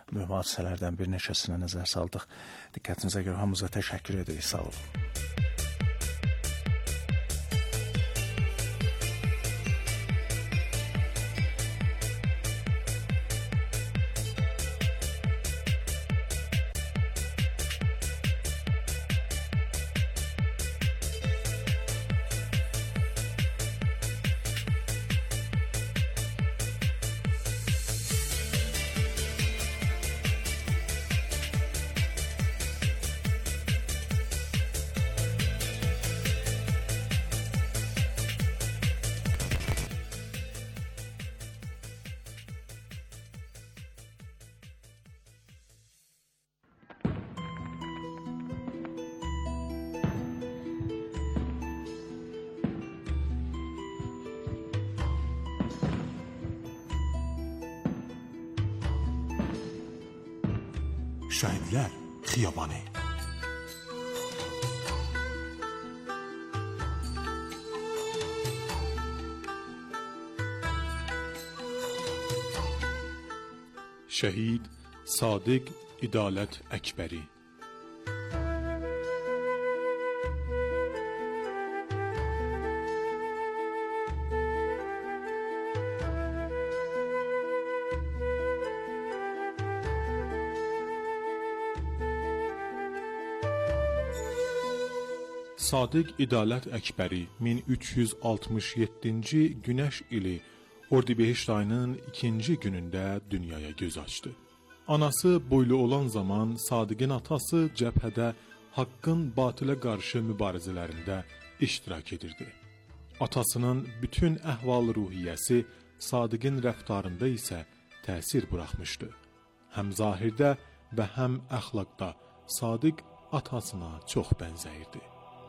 mühüm hadisələrdən bir neçəsinə nəzər saldıq. Diqqətinizə görə hamınıza təşəkkür edirik. Sağ olun. Şəhidlər Xiyabanı. Şəhid Sadiq İdalət Əkbəri. Sadiq İdalət Əkbəri 1367-ci günəş ili Ordubehişt ayının 2-ci günündə dünyaya göz açdı. Anası boylu olan zaman Sadiqin atası cəbhədə haqqın batılə qarşı mübarizələrində iştirak edirdi. Atasının bütün əhval-ruhiyyəsi Sadiqin rəftarında isə təsir buraxmışdı. Həm zahirdə və həm əxlaqda Sadiq atasına çox bənzəyirdi.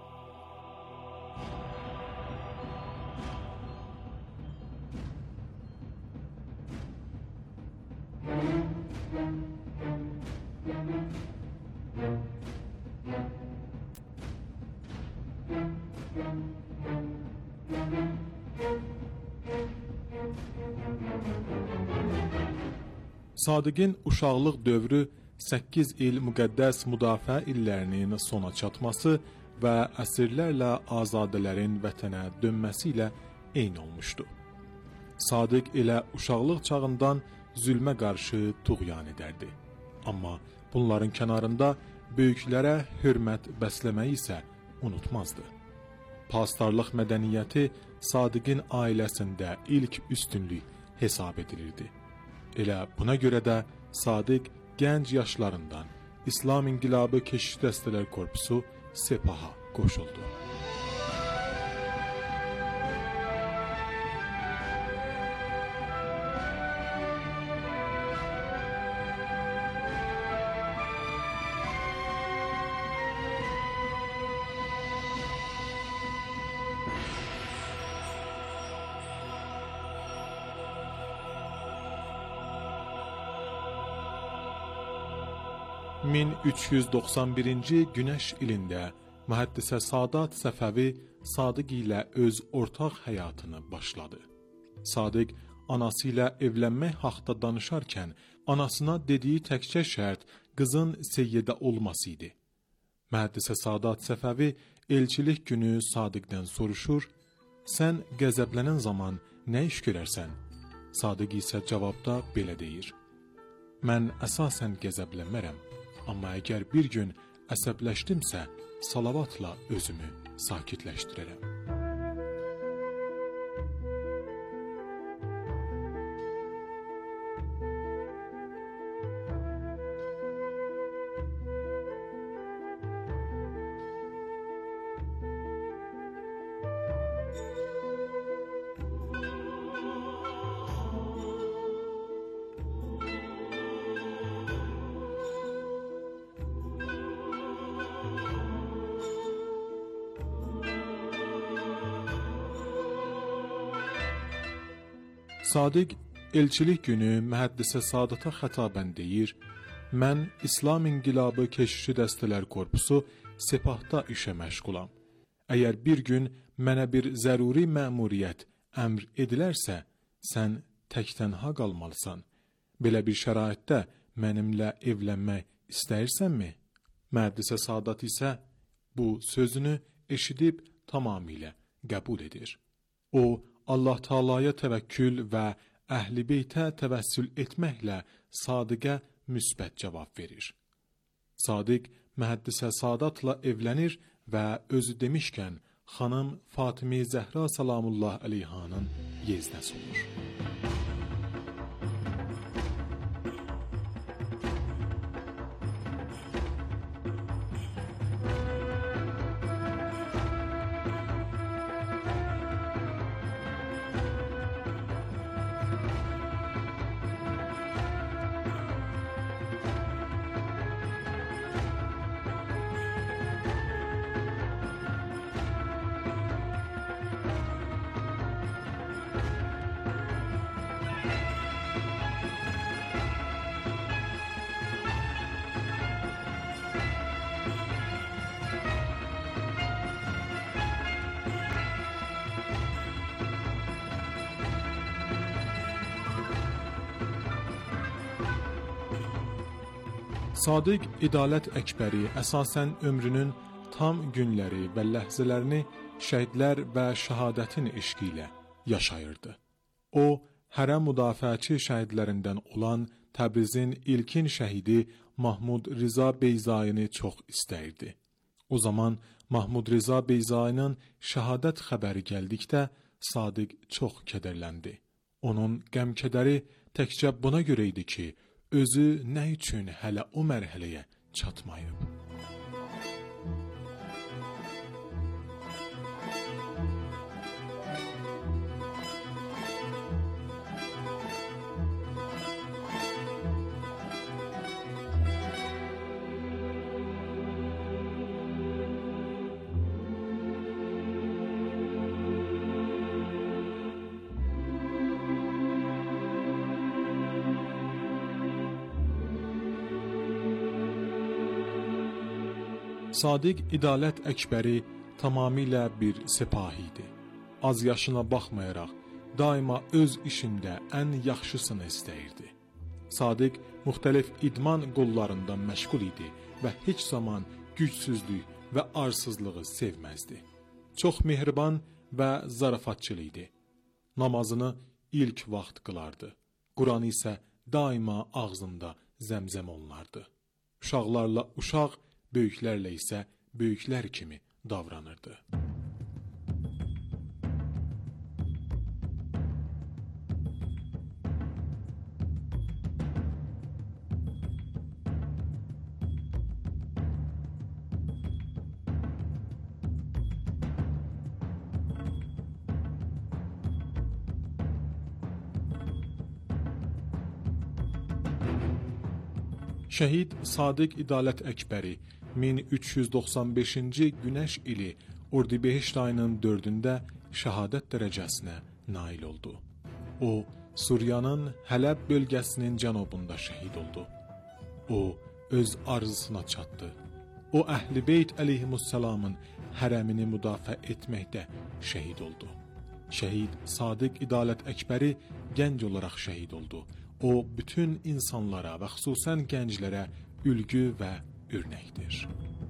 Sadiqin uşaqlıq dövrü 8 il müqəddəs müdafiə illərinin sona çatması və əsirlərlə azadələrin vətənə dönməsi ilə eyni olmuşdu. Sadiq elə uşaqlıq çağından zülmə qarşı tuğyan edərdi. Amma bunların kənarında böyüklərə hörmət bəsləməyi isə unutmazdı. Pastarlıq mədəniyyəti Sadiqin ailəsində ilk üstünlük hesab edilirdi. Elə buna görə də Sadiq gənc yaşlarından İslam İnqilabı Keşiş Dəstələr Korpusu Sepaha qoşuldu. (1391-ci günəş ilində Mühəddisə Sadat Səfəvi Sadiq ilə öz ortaq həyatını başladı. Sadiq anası ilə evlənmək haqqında danışarkən anasına dediyi təkcə şərt qızın seyyidə olması idi. Mühəddisə Sadat Səfəvi elçilik günü Sadiqdən soruşur: "Sən qəzəblənən zaman nə iş görərsən?" Sadiq isə cavabda belə deyir: "Mən əsasən qəzəblənmərəm. Amma əgər bir gün əsəbləşdimsə, salavatla özümü sakitləşdirərəm." Sadiq elçilik günü Mühəddisə Sadata xətabən deyir: "Mən İslam İnqilabı Keşişi Dəstələr Korpusu Sepahda işə məşğulam. Əgər bir gün mənə bir zəruri məmuriyyət əmr edilərsə, sən tək-tənha qalmalısan. Belə bir şəraitdə mənimlə evlənmək istəyirsənmi? Mərdisə Sadat isə bu sözünü eşidib tamamilə qəbul edir. O, Allah Taalaya təvəkkül və Əhl-i Beytə təvəssül etməklə Sadiqə müsbət cavab verir. Sadiq Məhəddisə Sadatla evlənir və özü demişkən xanım Fatimə Zəhra salamullah əleyhanın yeznəsi olur. Sadiq İdalət Əkbəri əsasən ömrünün tam günləri və ləhzələrini şəhidlər və şəhadətin eşqi ilə yaşayırdı. O, hərəm müdafiəçi şəhidlərindən olan Təbrizin ilkin şəhidi Mahmud Riza Beyzayini çox istəyirdi. O zaman Mahmud Riza Beyzayinin şəhadət xəbəri gəldikdə Sadiq çox kədərləndi. Onun qəm-kədəri təkcə buna görə idi ki, özü nə üçün hələ o mərhələyə çatmayıb? Sadiq İdalət Əkbəri tamamilə bir sipahi idi. Az yaşına baxmayaraq, daima öz işində ən yaxşısını istəyirdi. Sadiq müxtəlif idman qollarında məşğul idi və heç zaman gücsüzlük və arsızlığı sevməzdi. Çox mehriban və zarafatçıl idi. Namazını ilk vaxt qılardı. Quranı isə daima ağzında zəmzəm olunardı. Uşaqlarla uşaq, böyüklərlə isə böyüklər kimi davranırdı. Şəhid Sadiq İdalət Əkbəri 1395-ci günəş ili Ordubehişt ayının 4-də şəhadət dərəcəsinə nail oldu. O, Suriyanın Hələb bölgəsinin cənubunda şəhid oldu. O, öz arzusuna çatdı. O, Əhl-i Beyt əleyhimussalamın hərəmini müdafiə etməkdə şəhid oldu. Şəhid Sadiq İdalət Əkbəri gənc olaraq şəhid oldu. O, bütün insanlara və xüsusən gənclərə ülgü və örnəkdir.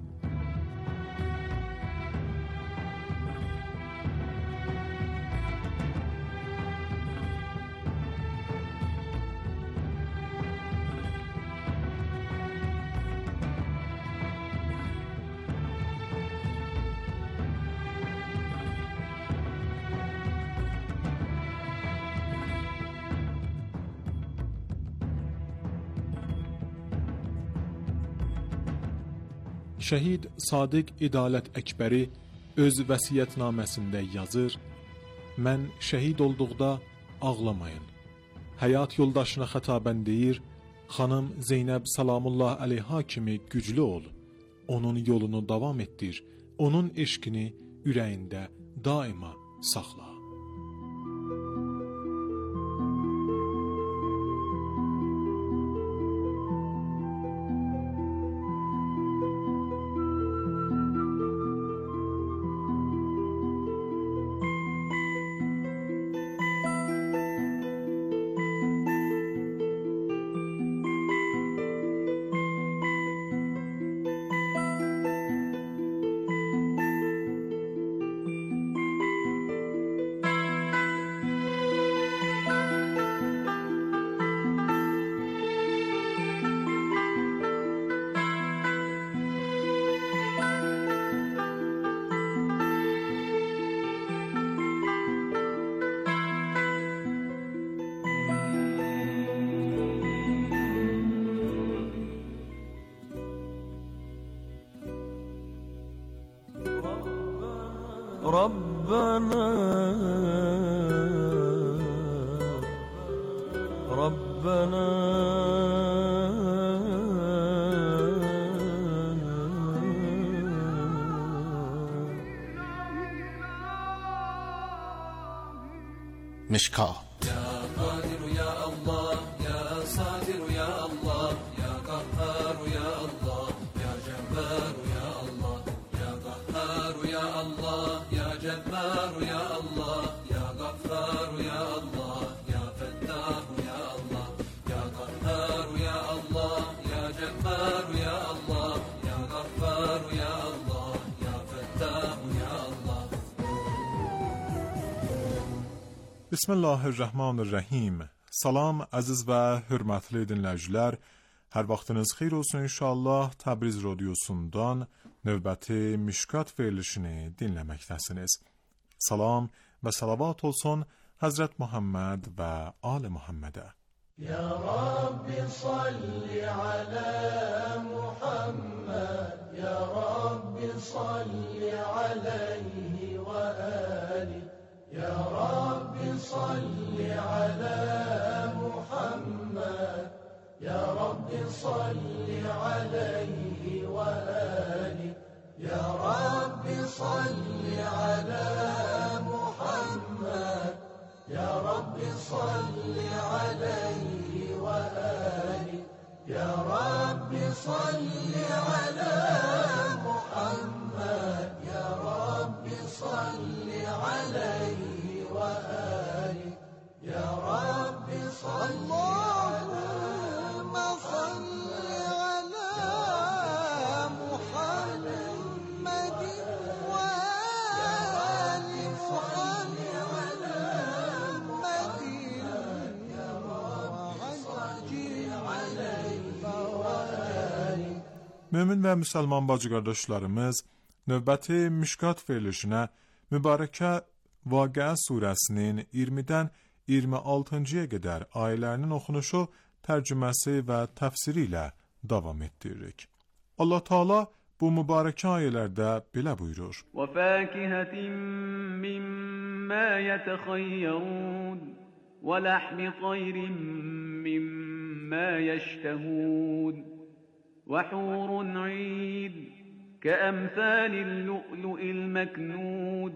Şəhid Sadiq İdalət Əkbəri öz vəsiyyətnaməsində yazır: "Mən şəhid olduqda ağlamayın." Həyat yoldaşına xətabən deyir: "Xanım Zeynəb salamullah əleyha kimi güclü ol. Onun yolunu davam etdir. Onun eşqini ürəyində daima saxla." ربنا ربنا مشکا يا قادر يا الله يا صادر يا الله يا قهار يا الله يا جبار يا الله يا قهار يا الله يا جبار يا الله يا غفار يا الله يا فتاح يا الله يا قهار يا الله يا جبار يا الله يا غفار يا الله يا فتاح يا الله. Bismillahirrahmanirrahim. Salam əziz və hörmətli dinləyicilər. Hər vaxtınız xeyir olsun inşallah. Təbriz radiosundan növbəti Mişkat verilişini dinləməkdəsiniz. Salam və salavat olsun Həzrət Muhammed və Ali Muhammedə. Ya Rabbi salli ala Muhammed, Ya Rabbi salli alayhi və ali. Ya Rabbi salli ala Muhammed, Ya Rabbi salli alayhi və ali. Ya Rabbi salli ala Muhammed, Ya Rabbi salli alayhi və ali. Ya Rabbi salli ala Muhammed, Ya Rabbi salli alayhi və ali. Ya Rabbi salli Allahümme salli ala Muhammedin və ali salli ala Muhammedin Mömin və müsəlman bacı qardaşlarımız, növbəti Mişkat verilişinə mübarəkə Vaqia surəsinin 20-dən 26-cıya qədər ayələrinin oxunuşu, tərcüməsi və təfsiri ilə davam etdiririk. Allah Teala bu mübarəkə ayələrdə belə buyurur. وَفَاكِهَةٍ مِّمَّا يَتَخَيَّرُونَ وَلَحْمِ طَيْرٍ مِّمَّا يَشْتَهُونَ وَحُورٌ عِينٌ كَأَمْثَالِ اللُّؤْلُؤِ الْمَكْنُونِ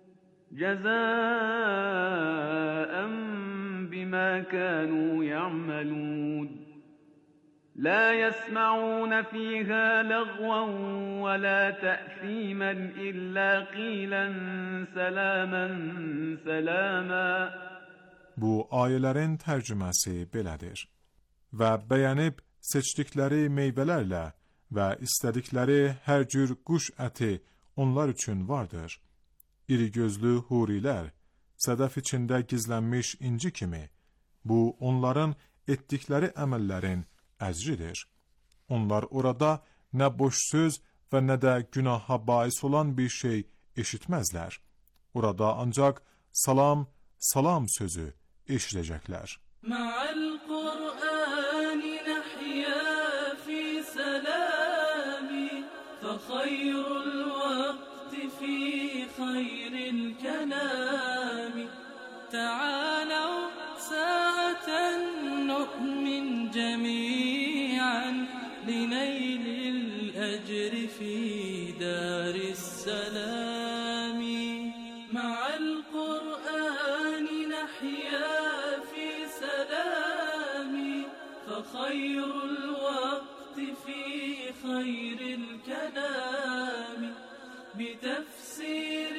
جَزَاءً بِمَا كَانُوا يَعْمَلُونَ لا يسمعون فيها لغوا ولا تأثيما إلا قيلا سلاما سلاما. Bu ayələrin tərcüməsi belədir. Və bəyənib seçdikləri meyvələrlə və istədikləri hər cür quş əti onlar üçün vardır. İri gözlü hurilər, sədəf içində gizlənmiş inci kimi, bu onların etdikləri əməllərin əcridir. Onlar orada nə boş söz və nə də günaha bais olan bir şey eşitməzlər. Orada ancaq salam, salam sözü eşidəcəklər. Ma'al Qur'ani nahya fi salami fa khayrul waqti fi khayril kalami ta'alaw sa'atan nu'min jami'an linaylil ajri fi daris salami ma'al Qur'ani nahya fi salami fa khayrul waqti fi khayril kalami بتفسير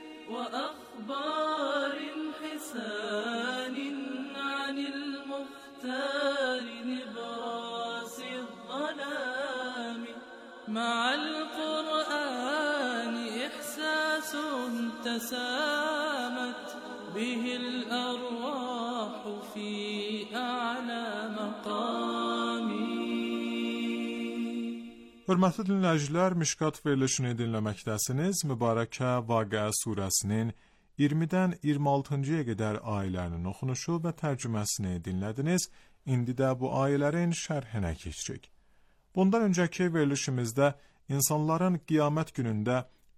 وأخبار حسان عن المختار نبراس الظلام مع القرآن إحساس تسامت به الأرواح في أعلى مقام. Hörmətli dinləyicilər, Mişkat verilişini dinləməkdəsiniz. Mübarəkə Vaqia surəsinin 20-dən 26-cıya qədər ayələrinin oxunuşu və tərcüməsini dinlədiniz. İndi də bu ayələrin şərhinə keçirik. Bundan öncəki verilişimizdə insanların qiyamət günündə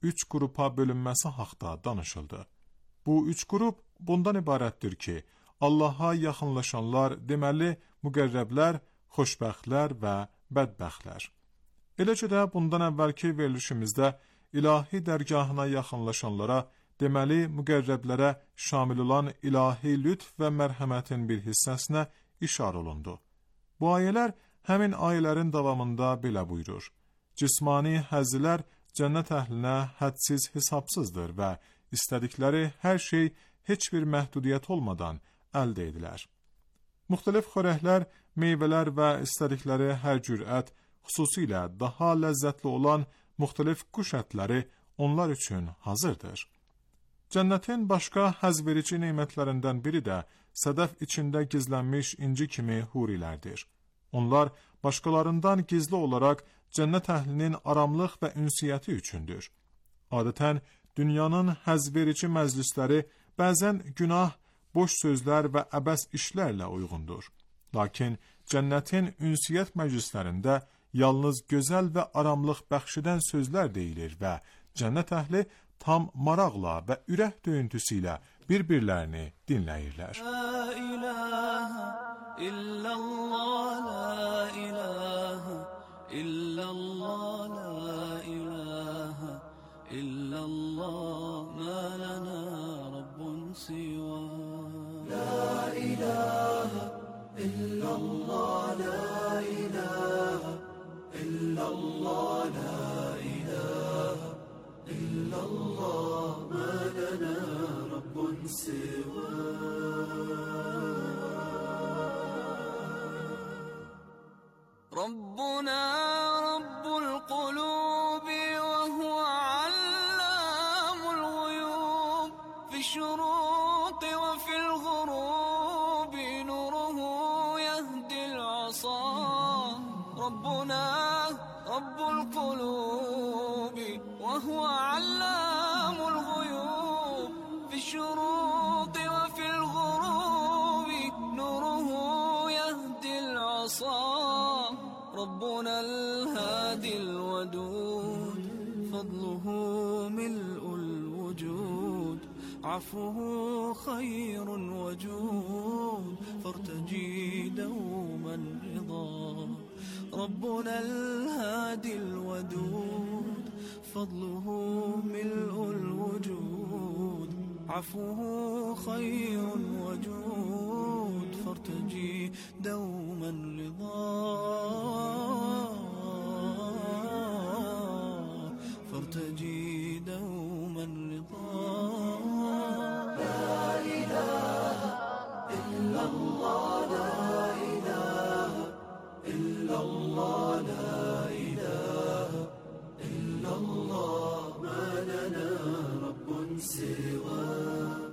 3 qrupa bölünməsi haqqında danışıldı. Bu 3 qrup bundan ibarətdir ki, Allaha yaxınlaşanlar deməli müqərrəblər, xoşbəxtlər və bədbəxtlər. Eləcə də bundan əvvəlki verilişimizdə ilahi dərgahına yaxınlaşanlara, deməli müqərrəblərə şamil olan ilahi lütf və mərhəmətin bir hissəsinə işarə olundu. Bu ayələr həmin ayələrin davamında belə buyurur: Cismani həzzlər cənnət əhlinə hədsiz hesabsızdır və istədikləri hər şey heç bir məhdudiyyət olmadan əldə edilər. Müxtəlif xörəklər, meyvələr və istədikləri hər cür ət, xüsusilə daha ləzzətli olan müxtəlif quş ətləri onlar üçün hazırdır. Cənnətin başqa həzverici nemətlərindən biri də sədəf içində gizlənmiş inci kimi hurilərdir. Onlar başqalarından gizli olaraq cənnət əhlinin aramlıq və ünsiyyəti üçündür. Adətən dünyanın həzverici məclisləri bəzən günah, boş sözlər və əbəs işlərlə uyğundur. Lakin cənnətin ünsiyyət məclislərində yalnız gözəl və aramlıq bəxş edən sözlər deyilir və cənnət əhli tam maraqla və ürək döyüntüsü ilə bir-birlərini dinləyirlər. La ilahe illallah, la ilahe illallah, la ilahe illallah, ma lana rabbun siwa. La ilahe illallah, la ilahe illallah, la ilahe illallah, ma lana rabbun siwa. ربنا رب القلوب وهو علام الغيوب في الشروق وفي الغروب نوره يهدي العصا. ربنا رب القلوب وهو علام الغيوب في الشروق وفي الغروب نوره يهدي العصا. ربنا الهادي الودود فضله ملء الوجود عفوه خير وجود فارتجي دوما رضا. ربنا الهادي الودود فضله ملء الوجود عفوه خير وجود فارتجي دوما رضا. فارتجي دوما رضا. لا إله إلا الله، لا إله إلا الله، لا إله إلا الله، ما لنا رب سواه.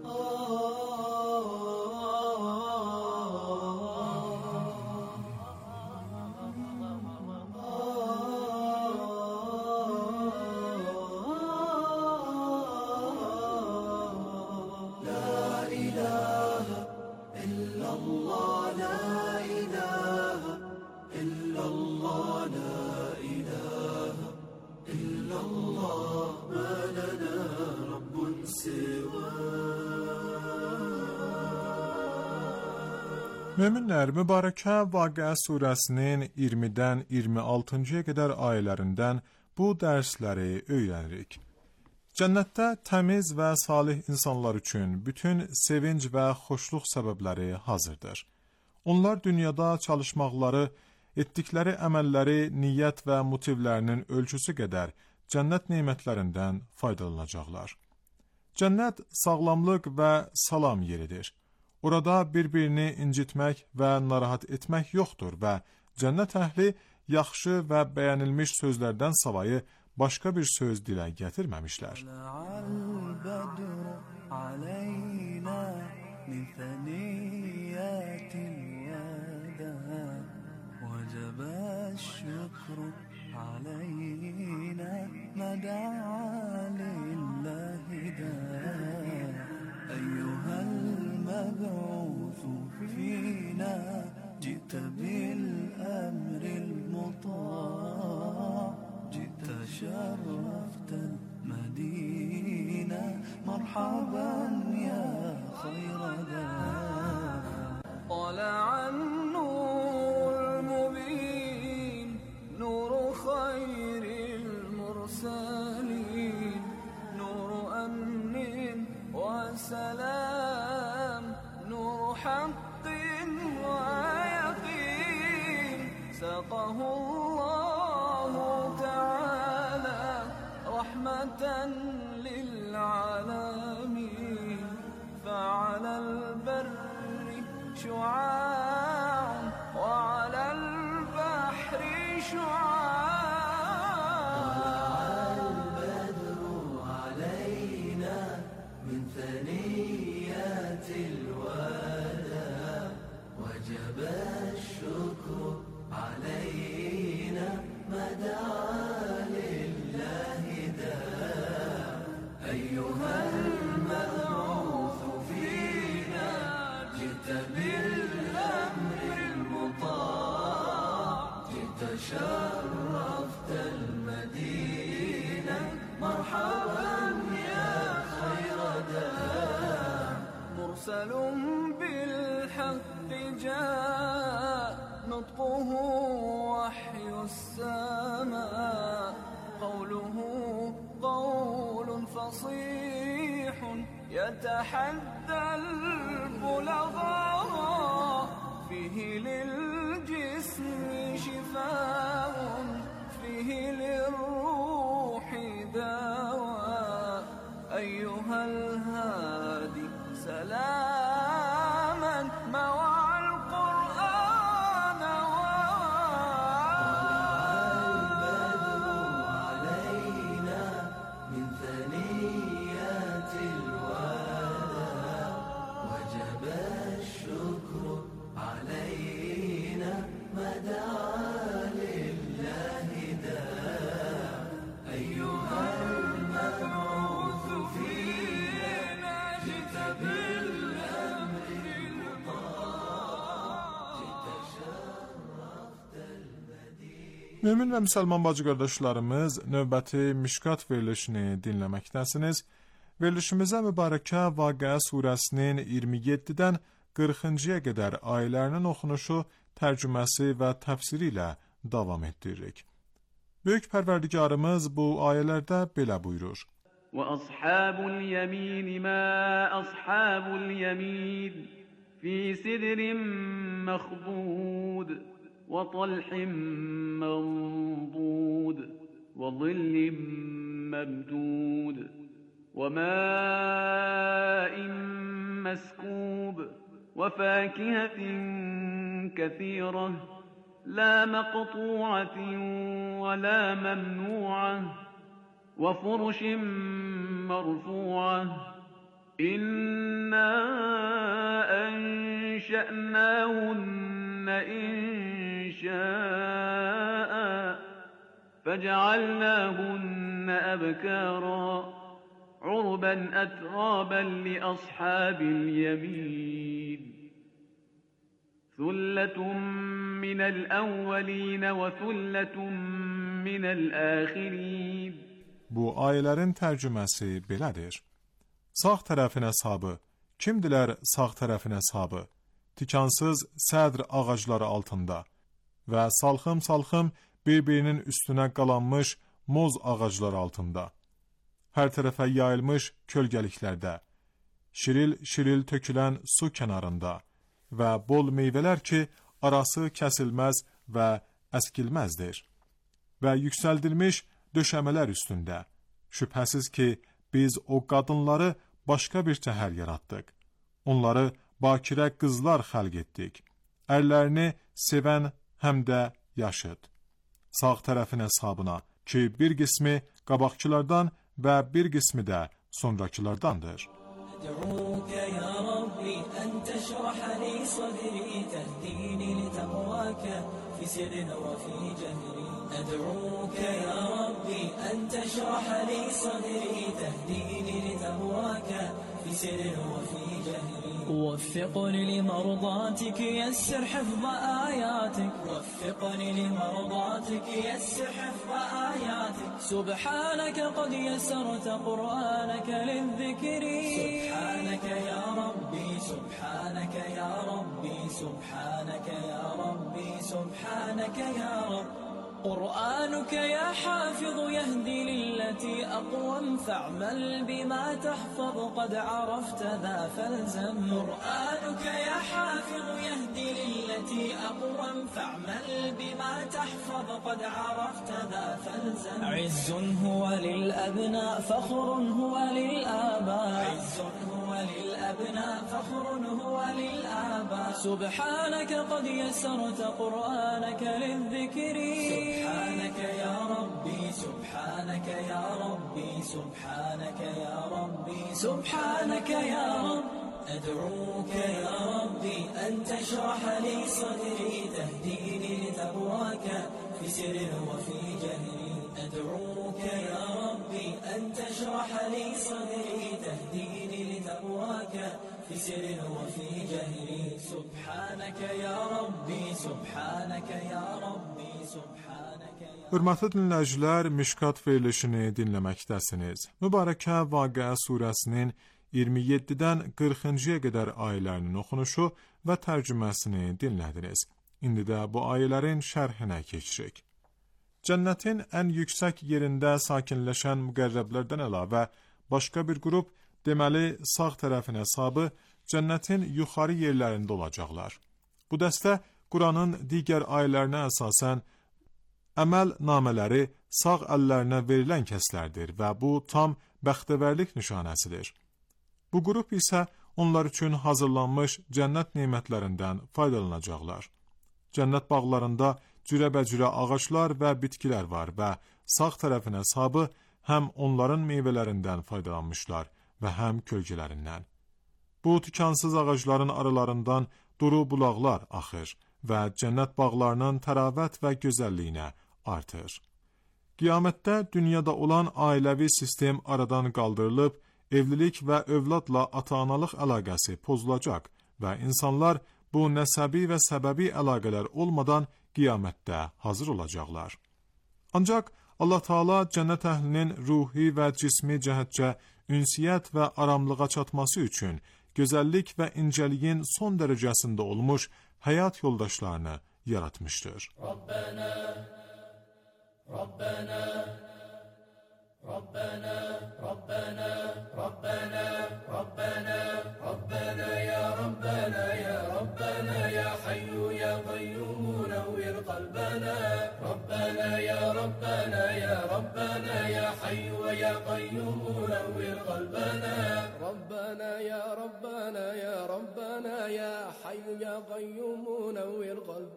Möminlər, Mübarəkə Vaqiə surəsinin 20-dən 26-ya qədər ayələrindən bu dərsləri öyrənirik. Cənnətdə təmiz və salih insanlar üçün bütün sevinc və xoşluq səbəbləri hazırdır. Onlar dünyada çalışmaqları, etdikləri əməlləri, niyyət və motivlərinin ölçüsü qədər cənnət nemətlərindən faydalanacaqlar. Cənnət sağlamlıq və salam yeridir. Orada bir-birini incitmək və narahat etmək yoxdur və cənnət əhli yaxşı və bəyənilmiş sözlərdən savayı başqa bir söz dilə gətirməmişlər. المبعوث فينا جئت بالأمر المطاع جئت شرفت المدينة مرحبا يا خير دار. طلع النور المبين نور خير المرسلين، نور أمن وسلام، نور حق ويقين، سقه الله تعالى رحمة للعالمين، فعلى البر شعاع وعلى البحر شعاع. طلع البدر علينا من ثنيات الوداع، وجب الشكر علينا ما دعا لله داع. أيها المبعوث فينا جئت بالأمر المطاع، جئت شرفت المدينة مرحبا يا خير داع. مرسل بالحق جاء نطقه وحي السماء، قوله قول فصيح يتحدى البلغاء، فيه للجسم شفاء فيه للروح دواء. أيها الهادي سلاما مع القرآن البدر علينا من ثنيات الوداع، وجب الشكر علينا ما دعا لله داع. أيها المبعوث فينا جئت بالأمر المطاع، جئت شرفت المدينة. Mömin və müsəlman bacı qardaşlarımız, növbəti Mişkat verilişini dinləməkdəsiniz. Verilişimizə mübarəkə Vaqia surəsinin 27-dən 40-cıya qədər ayələrinin oxunuşu, tərcüməsi və təfsiri ilə davam etdiririk. Böyük Pərverdigarımız bu ayələrdə belə buyurur: وأصحاب اليمين ما أصحاب اليمين في سدر مخضود وطلح منضود وظل ممدود وماء مسكوب وفاكهة كثيرة لا مقطوعة ولا ممنوعة وفرش مرفوعة إنا أنشأناهن إنشاء فجعلناهن أبكارا عربا أترابا لأصحاب اليمين ثلة من الأولين وثلة من الآخرين. Bu ayələrin tərcüməsi belədir: Sağ tərəfin əshabı, kimdilər sağ tərəfin əshabı? Tikansız sədr ağacları altında və salxım-salxım bir-birinin üstünə qalanmış moz ağacları altında, hər tərəfə yayılmış kölgəliklərdə, şiril-şiril tökülən su kənarında və bol meyvələr ki, arası kəsilməz və əskilməzdir və yüksəldilmiş döşəmələr üstündə. Şübhəsiz ki, biz o qadınları başqa bir təhər yaratdıq. Onları bakirə qızlar xəlq etdik. Ərlərini sevən həm də yaşıd. Sağ tərəfin əshabına ki, bir qismi qabaqçılardan və bir qismi də sonrakılardandır. أدعوك يا ربي أن تشرح لي صدري تهديني لتقواك في سر وفي جهري. أدعوك يا ربي أن تشرح لي صدري تهديني لتقواك في في سر وفي جهر وفقني لمرضاتك يسر حفظ آياتك وفقني لمرضاتك يسر حفظ آياتك سبحانك قد يسرت قرآنك للذكر سبحانك يا ربي سبحانك يا ربي سبحانك يا ربي سبحانك يا رب قرآنك يا حافظ يهدي للتي أقوم فاعمل بما تحفظ قد عرفت ذا فالزم قرآنك يا حافظ يهدي للتي أقوم فاعمل بما تحفظ قد عرفت ذا فالزم عز هو للأبناء فخر هو للآباء عز هو للأبناء فخر هو للآباء سبحانك قد يسرت قرآنك للذكر سبحانك يا ربي سبحانك يا ربي سبحانك يا ربي سبحانك يا رب أدعوك يا ربي أن تشرح لي صدري تهديني لتقواك في سر وفي جهري أدعوك يا ربي أن تشرح لي صدري تهديني لتقواك في سر وفي جهري سبحانك يا ربي سبحانك يا ربي سبحانك يا Hörmətli dinləyicilər, Mişkat verilişini dinləməkdəsiniz. Mübarəkə Vaqia surəsinin 27-dən 40-cıya qədər ayələrinin oxunuşu və tərcüməsini dinlədiniz. İndi də bu ayələrin şərhinə keçirik. Cənnətin ən yüksək yerində sakinləşən müqərrəblərdən əlavə başqa bir qrup, deməli sağ tərəfin hesabı cənnətin yuxarı yerlərində olacaqlar. Bu dəstə Quranın digər ayələrinə əsasən əməl namələri sağ əllərinə verilən kəslərdir və bu tam bəxtəvərlik nişanəsidir. Bu qrup isə onlar üçün hazırlanmış cənnət nemətlərindən faydalanacaqlar. Cənnət bağlarında cürəbəcürə ağaclar və bitkilər var və sağ tərəfin hesabı həm onların meyvələrindən faydalanmışlar və həm kölgələrindən. Bu tükansız ağacların aralarından duru bulaqlar axır və cənnət bağlarının təravət və gözəlliyinə artır. Qiyamətdə dünyada olan ailəvi sistem aradan qaldırılıb, evlilik və övladla ata-analıq əlaqəsi pozulacaq və insanlar bu nəsəbi və səbəbi əlaqələr olmadan qiyamətdə hazır olacaqlar. Ancaq Allah Taala cənnət əhlinin ruhi və cismi cəhətcə ünsiyyət və aramlığa çatması üçün gözəllik və incəliyin son dərəcəsində olmuş həyat yoldaşlarını yaratmışdır. ربنا ربنا ربنا ربنا ربنا ربنا يا ربنا يا ربنا يا حي يا قيوم نور قلبنا ربنا يا ربنا يا ربنا يا حي يا قيوم نور قلبنا ربنا يا ربنا يا ربنا يا حي يا قيوم نور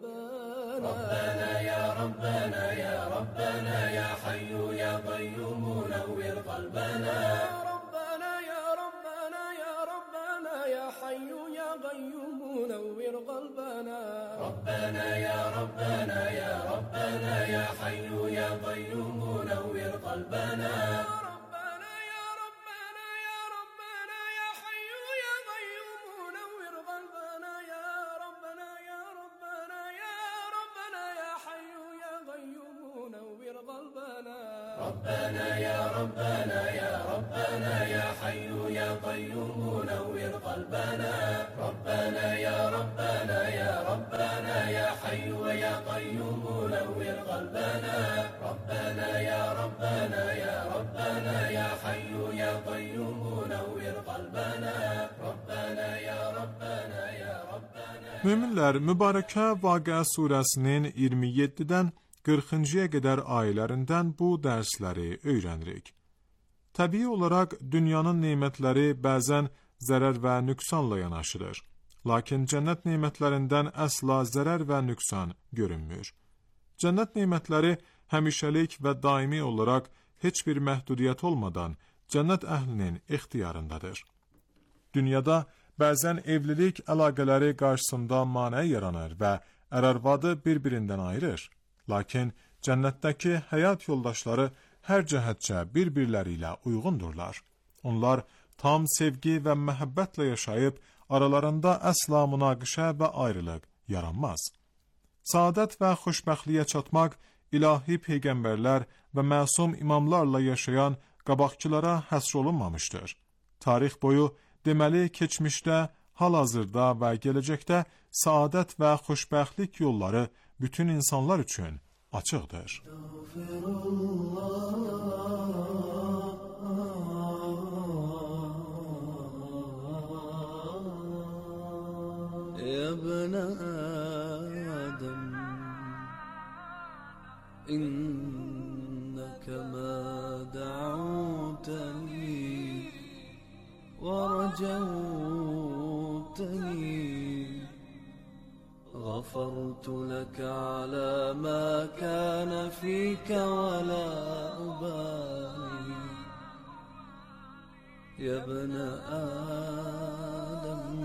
قلبنا ربنا يا ربنا يا ربنا يا حي يا قيوم نور قلبنا ربنا يا ربنا يا ربنا يا حي يا قيوم نور قلبنا ربنا يا ربنا يا ربنا يا حي يا قيوم نور قلبنا ربنا يا ربنا يا ربنا يا حي يا قيوم نور قلبنا يا ربنا يا ربنا يا ربنا يا حي يا قيوم نور قلبنا ربنا يا ربنا يا ربنا يا حي يا قيوم نور قلبنا ربنا يا ربنا يا ربنا يا حي يا قيوم نور قلبنا ربنا يا ربنا يا ربنا يا حي يا قيوم نور قلبنا ربنا يا ربنا يا ربنا. Möminlər, mübarəkə Vaqia surəsinin 27-dən 40-cıya qədər ayələrindən bu dərsləri öyrənirik. Təbii olaraq dünyanın nemətləri bəzən zərər və nüqsanla yanaşılır. Lakin cənnət nemətlərindən əsla zərər və nüqsan görünmür. Cənnət nemətləri həmişəlik və daimi olaraq heç bir məhdudiyyət olmadan cənnət əhlinin ixtiyarındadır. Dünyada bəzən evlilik əlaqələri qarşısında maneə yaranır və ər-arvadı bir-birindən ayırır. Lakin cənnətdəki həyat yoldaşları hər cəhətcə bir-birləri ilə uyğundurlar. Onlar tam sevgi və məhəbbətlə yaşayıb, aralarında əsla münaqişə və ayrılıq yaranmaz. Saadət və xoşbəxtliyə çatmaq ilahi peyğəmbərlər və məsum imamlarla yaşayan qabaqçılara həsr olunmamışdır. Tarix boyu deməli keçmişdə, hal-hazırda və gələcəkdə saadət və xoşbəxtlik yolları bütün insanlar üçün açıqdır. يا ابن آدم إنك ما دعوتني ورجوتني غفرت لك على ما كان فيك ولا أبالي يا ابن آدم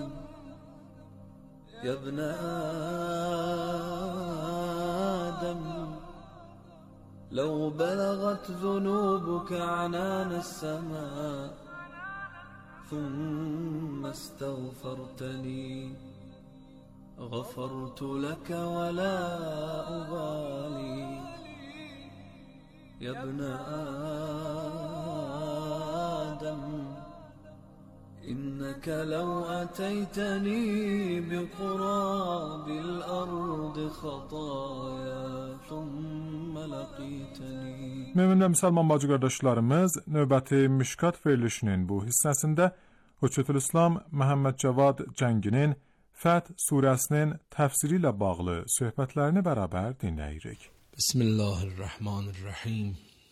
يا ابن آدم لو بلغت ذنوبك عنان السماء ثم استغفرتني غفرت لك ولا أبالي يا ابن آدم إنك لو أتيتني بقراب الأرض خطايا ثم لقيتني. Mömin və müsəlman bacı qardaşlarımız, növbəti Mişkat verilişinin bu hissəsində Höccətülislam Məhəmməd Cavad Cənginin Fəth surəsinin təfsiri ilə bağlı söhbətlərini bərabər dinləyirik. Bismillahirrahmanirrahim.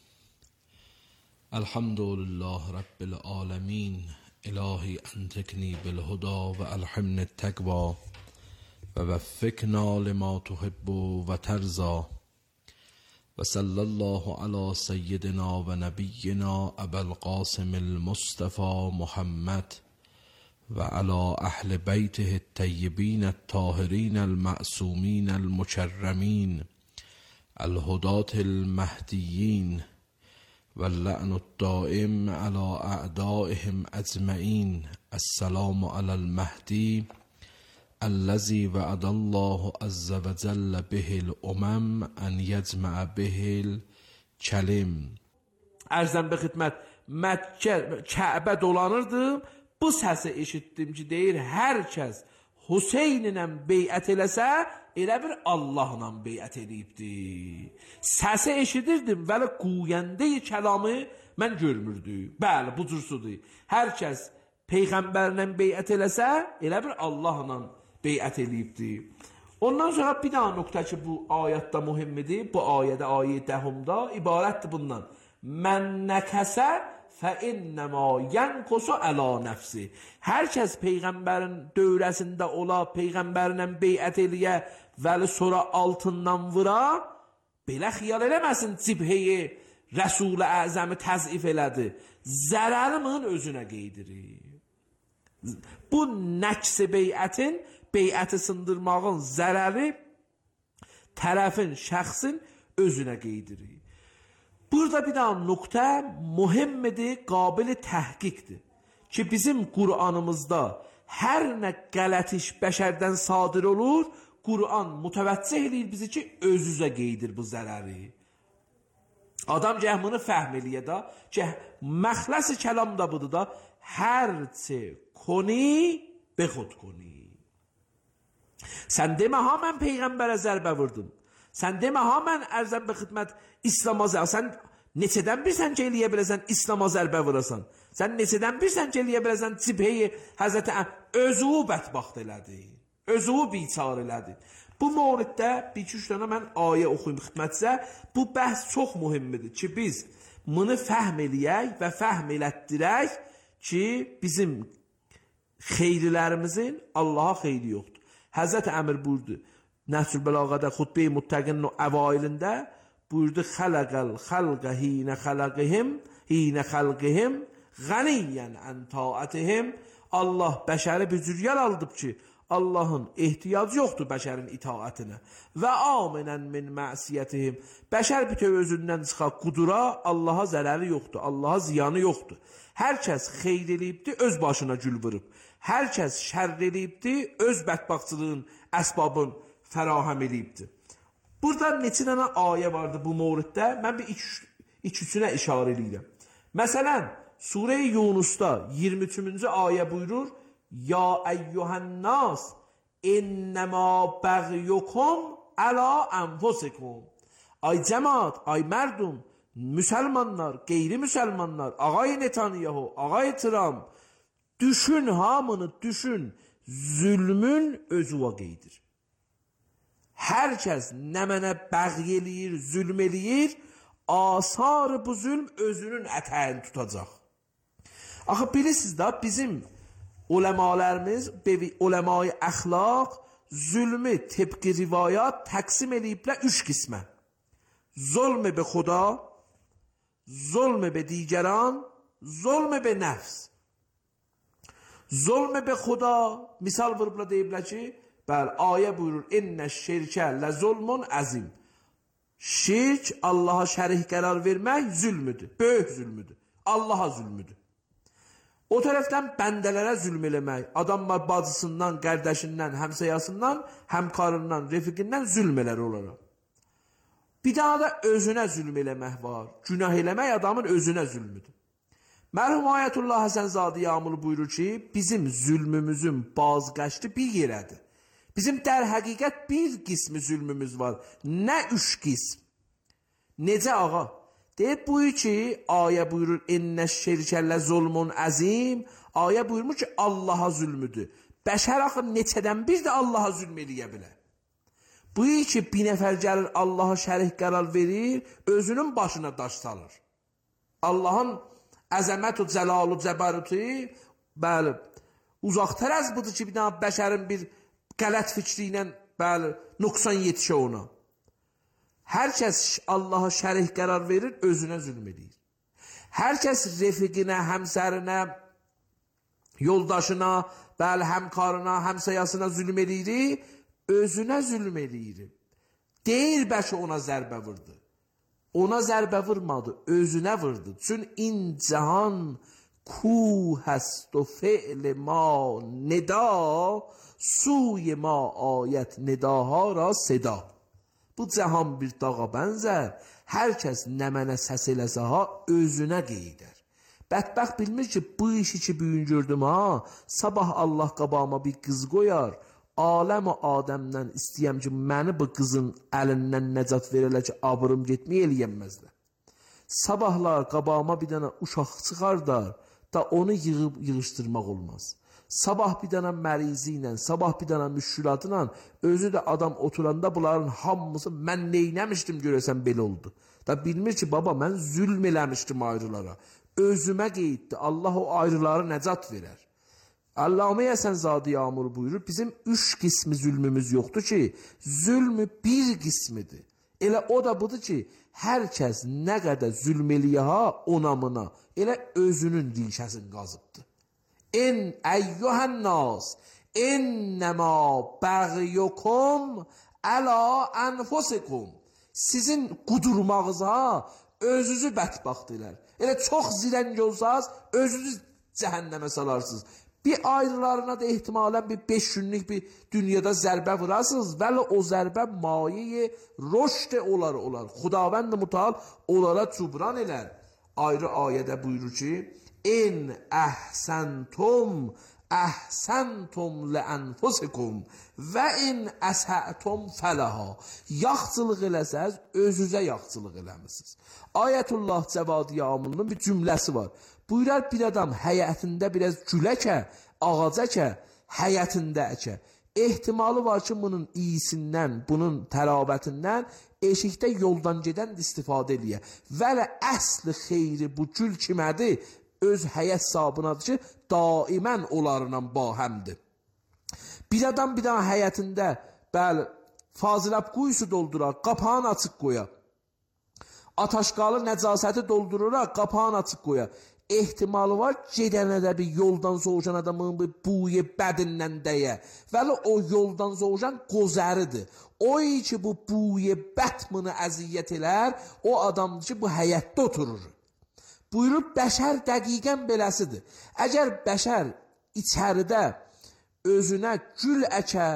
Elhamdülillah Rabbil alemin. İlahi entekni bil huda ve elhimni tekva ve veffikna lima tuhibbu ve terza ve sallallahu ala seyyidina ve nebiyyina Ebel Qasimil Mustafa Muhammed ve ala ahli beytihi teyyibin tahirin el-ma'sumin el-mukerremin el-hudatil mahdiyin واللعن الدائم على أعدائهم أجمعين السلام على المهدي الذي وعد الله عز وجل به الأمم أن يجمع به الكلم. Ərzən bir xidmət Məkkə, Kəbə dolanırdım. Bu səsi eşitdim ki, deyir, hər kəs Hüseynlə beyət eləsə, elə bir Allahla beyət eləyibdir. Səsi eşidirdim, vəli quyəndə-i kəlamı mən görmürdüm. Bəli, bu cürsudur. Hər kəs Peyğəmbərlə beyət eləsə, elə bir Allahla beyət eləyibdir. Ondan sonra bir daha nöqtə ki, bu ayətdə mühimmidir. Bu ayədə, ayə 10-da ibarətdir bundan. Mən nəkəsə فَاِنَّمَا يَنْقُسُ عَلَى نَفْسِ. Hər kəs Peyğəmbərin dövrəsində ola, Peyğəmbərlə beyət eləyə, vəli sonra altından vura, belə xiyal eləməsin cibheyi Rəsul-i Əzəmi təzif elədi. Zərərimin özünə qeydirir. Bu nəqs-i beyətin, beyəti sındırmağın zərəri tərəfin, şəxsin özünə qeydirir. Burada bir daha nöqtə mühimmidir, qabil təhqiqdir. Ki bizim Qur'anımızda hər nə qələt iş bəşərdən sadir olur, Qur'an mütəvəccih eləyir bizi ki, özüzə qeydir bu zərəri. Adam cəhmını fəhm eləyə da, məxləs-i kəlam da budur da, hərçi koni, bexud koni. Sən demə ha, mən Peyğəmbərə zərbə vurdum. Sən demə ha, mən ərzən bir xidmət İslama zərbə, sən neçədən bilsən ki, eləyə biləsən İslama zərbə vurasan. Sən neçədən bilsən ki, eləyə biləsən cibheyi Həzrəti özü bətbaxt elədi. Özü biçar elədi. Bu mövriddə bir-iki dənə mən ayə oxuyum xidmətsə, bu bəhs çox mühimmidir ki, biz bunu fəhm eləyək və fəhm elətdirək ki, bizim xeyrilərimizin Allaha xeyri yoxdur. Həzrət Əmir buyurdu, Nəhcül Bəlağədə xutbə-i Muttəqinin əvailində buyurdu, xələqəl xəlqə hinə xəlqihim qəniyyən ən taətihim. Allah bəşəri bir cür yaralıdıb ki, Allahın ehtiyacı yoxdur bəşərin itaətinə. Və aminən min məsiyyətihim. Bəşər bütöv özündən çıxaq qudura, Allaha zərəri yoxdur, Allaha ziyanı yoxdur. Hər kəs xeyr eləyibdi, öz başına gül vurub. Hər kəs şərr eləyibdi, öz bədbaxtçılığın əsbabın fərahəm eləyibdi. Burada neçə dənə ayə vardı bu mövriddə? Mən bir iki-üçünə işarə eləyirəm. Məsələn, Surə-i Yunusda 23-cü ayə buyurur: Ya eyyuhannas innema bəğyukum əla enfusikum. Ay cemaat, ay mərdum, müsəlmanlar, qeyri-müsəlmanlar, ağay Netanyahu, ağay Trump, düşün, hamını düşün, zülmün özü vaqeydir. Hər kəs nə mənə bəğy eləyir, zülm eləyir, asarı bu zülm özünün ətəyini tutacaq. Axı bilirsiniz da, bizim uləmalarımız, uləma-i əxlaq, zülmü tibqi rivayat təqsim eləyiblər 3 qismə. Zulm be xuda, zulm be digəran, zulm be nəfs. Zulm be xuda, misal vurubla deyiblər ki, bəli, ayə buyurur, innə şirkə lə zulmun əzim. Şirk, Allaha şərik qərar vermək zülmüdür, böyük zülmüdür, Allaha zülmüdür. O tərəfdən bəndələrə zülm eləmək, adam bacısından, qardaşından, həmsəyasından, həmkarından, rəfiqindən zülm elər olaraq. Bir daha da özünə zülm eləmək var. Günah eləmək adamın özünə zülmüdür. Mərhum Ayətullah Həsənzadə Yağmurlu buyurur ki, bizim zülmümüzün bazqəşti bir yerədir. Bizim dər həqiqət bir qismi zülmümüz var. Nə 3 qism? Necə ağa? Deyib buyur ki, ayə buyurur, innə şirkəllə zulmun əzim, ayə buyurmur ki, Allaha zülmüdür. Bəşər axı neçədən bir də Allaha zülm eləyə bilər. Buyur ki, bir nəfər gəlir, Allaha şərik qərar verir, özünün başına daş salır. Allahın əzəmət o cəlalu cəbarutu, bəli, uzaqdır az budur ki, bir dənə bəşərin bir qələt fikri ilə, bəli, nöqsan yetişə ona. Hər kəs Allaha şərik qərar verir, özünə zülm edir. Hər kəs rəfiqinə, həmsərinə, yoldaşına, bəli, həmkarına, həmsəyasına zülm edir, özünə zülm edir. Deyir bəlkə ona zərbə vurdu. Ona zərbə vurmadı, özünə vurdu. Çün incahan ku həst o fe'l ma nida, suy ma ayət nidaha ra seda. Bu cəhan bir dağa bənzər, hər kəs nə mənə səs eləsə ha, özünə qeydər. Bədbəxt bilmir ki, bu işi ki bugün gördüm ha, sabah Allah qabağıma bir qız qoyar, aləm-i Adəmdən istəyəm ki, məni bu qızın əlindən nəcat verələ ki, abırım getməyə eləyənməzlər. Sabahlar qabağıma bir dənə uşaq çıxardar, da onu yığışdırmaq olmaz. Sabah bir dənə mərizi ilə, sabah bir dənə müşkülatla, özü də adam oturanda bunların hamısı mən neynəmişdim görəsən belə oldu. Da bilmir ki, baba mən zülm eləmişdim ayrılara. Özümə qeyddi, Allah o ayrıları nəcat verər. Allamə Həsənzadə Yağmurlu buyurur, bizim 3 qismi zülmümüz yoxdur ki, zülmü bir qismidir. Elə o da budur ki, hər kəs nə qədər zülm eləyə ha, onamına, elə özünün dilşəsini qazıbdır. En eyyuhannas innema bəğyukum əla enfusikum. Sizin qudurmağıza özünüzü bədbaxt elər. Elə çox zirəng olsaz, özünüz cəhənnəmə salarsınız. Bir ayrılarına da ehtimalən bir 5 günlük bir dünyada zərbə vurasınız, vəli o zərbə mayeyi roşd olar. Xudavənd-i Mütəal onlara cubran elər. Ayrı ayədə buyurur ki, in əhsəntum ləənfusikum və in əsətum fələha. Yaxçılıq eləsəz, özünüzə yaxçılıq eləmişsiniz. Ayətullah Cəvadi Yağmurlunun bir cümləsi var. Buyurar bir adam həyətində biraz güləkə, ağacəkə, həyətində əkə. Ehtimalı var ki, bunun iyisindən, bunun təravətindən eşikdə yoldan gedən istifadə eləyə. Vələ əsli xeyri bu gül kimədir? Öz həyət sahibidir ki, daimən onlarla bahəmdir. Bir adam bir dənə həyətində, bəli, fazilab quyusu doldurar, qapağını açıq qoyar. Ataşqalı nəcasəti doldururar, qapağını açıq qoyar. ehtimalı var gedənə də bir yoldan soğuşan adamın bir buyu bədindən dəyə. Vəli o yoldan soğuşan qozəridir. O ki bu buyu bət bunu əziyyət elər, o adamdır ki bu həyətdə oturur. Buyurur bəşər dəqiqən beləsidir. Əgər bəşər içəridə özünə gül əkə,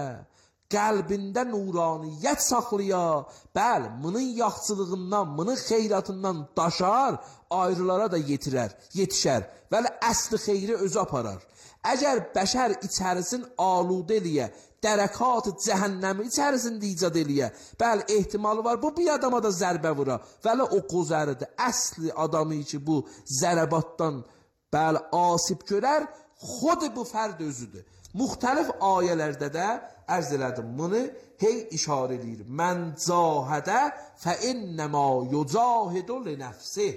qəlbində nuraniyyət saxlaya, bəli, bunun yaxçılığından, bunun xeyratından daşar, ayrılara da yetişər, vəli əsli xeyri özü aparar. Əgər bəşər içərisin aludə eləyə, dərəkat cəhənnəmi içərisində icad eləyə, bəli, ehtimalı var, bu bir adama da zərbə vura, vəli o qozəridir, əsli adamı ki, bu zərəbatdan, bəli, asib görər, xod bu fərd özüdür. Müxtəlif ayələrdə də ərz elədim bunu, hey işarə edir. Mən cahidə fə innəmə yucahidu li nəfsih.